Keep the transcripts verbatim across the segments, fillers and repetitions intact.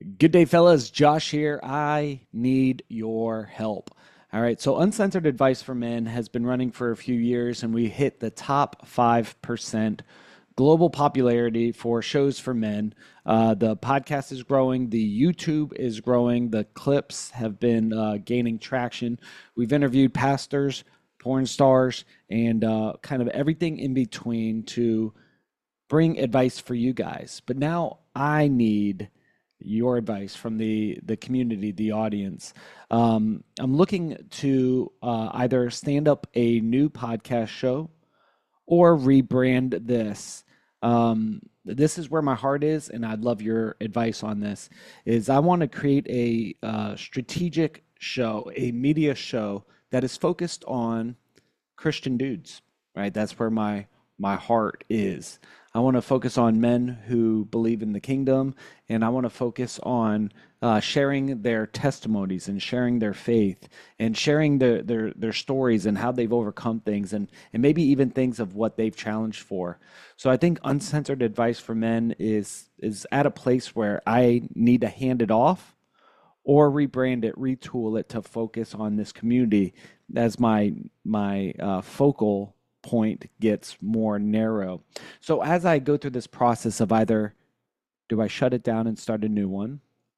Good day, fellas. Josh here. I need your help. All right. So, Uncensored Advice for Men has been running for a few years, and we hit the top five percent global popularity for shows for men. Uh, the podcast is growing, the YouTube is growing, the clips have been uh, gaining traction. We've interviewed pastors, porn stars, and uh, kind of everything in between to bring advice for you guys. But now I need your advice from the the community, the audience. Um, I'm looking to uh, either stand up a new podcast show or rebrand this. Um, this is where my heart is, and I'd love your advice on this. Is I want to create a uh, strategic show, a media show that is focused on Christian dudes, right? That's where my my heart is. I want to focus on men who believe in the kingdom, and I want to focus on uh, sharing their testimonies and sharing their faith and sharing their, their their stories and how they've overcome things and and maybe even things of what they've challenged for. So I think Uncensored Advice for Men is is at a place where I need to hand it off or rebrand it, retool it to focus on this community as my my uh, focal point gets more narrow. So as I go through this process of either do I shut it down and start a new one?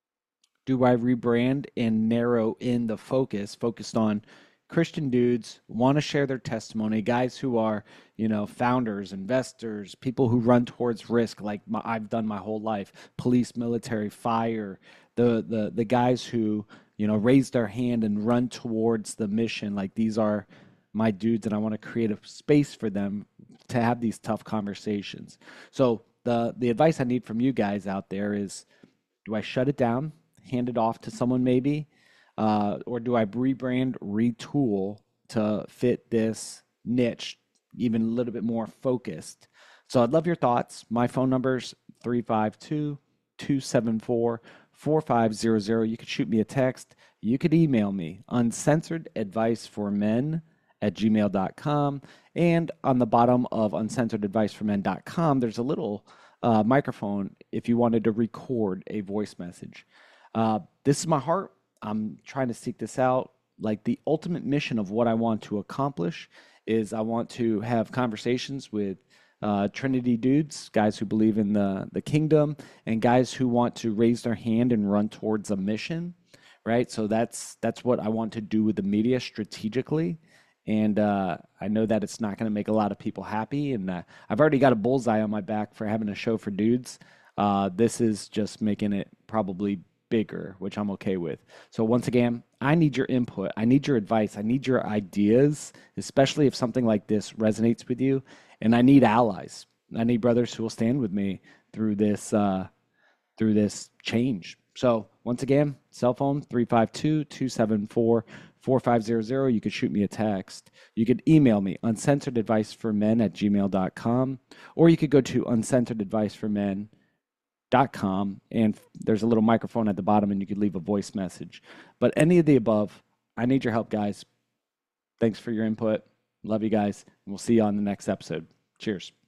Do I rebrand and narrow in the focus, focused on Christian dudes want to share their testimony, guys who are, you know, founders, investors, people who run towards risk like my, I've done my whole life, police, military, fire, the the the guys who, you know, raise their hand and run towards the mission. Like these are my dudes and I want to create a space for them to have these tough conversations. So the the advice I need from you guys out there is do I shut it down, hand it off to someone maybe, uh, or do I rebrand, retool to fit this niche even a little bit more focused? So I'd love your thoughts. My phone number's three five two, two seven four, four five zero zero. You could shoot me a text. You could email me, uncensored advice for men at gmail dot com. And on the bottom of uncensored advice for men dot com, there's a little uh, microphone if you wanted to record a voice message. Uh, this is my heart. I'm trying to seek this out. Like the ultimate mission of what I want to accomplish is I want to have conversations with uh, Trinity dudes, guys who believe in the, the kingdom, and guys who want to raise their hand and run towards a mission, right? So that's that's what I want to do with the media strategically. And uh, I know that it's not going to make a lot of people happy. And uh, I've already got a bullseye on my back for having a show for dudes. Uh, this is just making it probably bigger, which I'm okay with. So once again, I need your input. I need your advice. I need your ideas, especially if something like this resonates with you. And I need allies. I need brothers who will stand with me through this uh, through this change. So once again, cell phone three five two, two seven four, four five zero zero. You could shoot me a text. You could email me, uncensored advice for men at gmail dot com, or you could go to uncensored advice for men dot com and there's a little microphone at the bottom and you could leave a voice message. But any of the above, I need your help, guys. Thanks for your input. Love you guys. And we'll see you on the next episode. Cheers.